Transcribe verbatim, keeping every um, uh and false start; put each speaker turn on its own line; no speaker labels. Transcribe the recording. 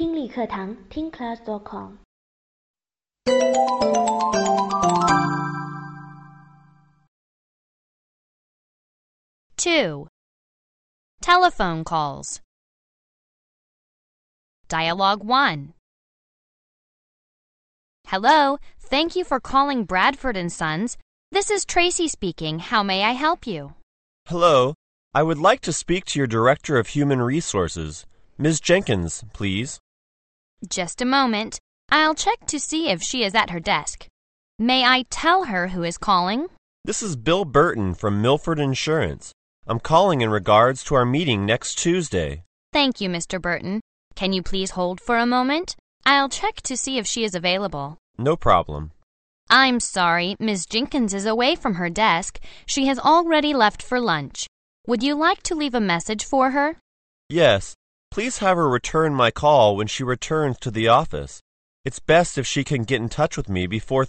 听力课堂听 class dot com。
two. Telephone calls. Dialogue one. Hello, thank you for calling Bradford and Sons. This is Tracy speaking. How may I help you?
Hello, I would like to speak to your Director of Human Resources, Miz Jenkins, please.
Just a moment. I'll check to see if she is at her desk. May I tell her who is calling?
This is Bill Burton from Milford Insurance. I'm calling in regards to our meeting next Tuesday.
Thank you, Mister Burton. Can you please hold for a moment? I'll check to see if she is available.
No problem.
I'm sorry, Miz Jenkins is away from her desk. She has already left for lunch. Would you like to leave a message for her?
Yes. Please have her return my call when she returns to the office. It's best if she can get in touch with me before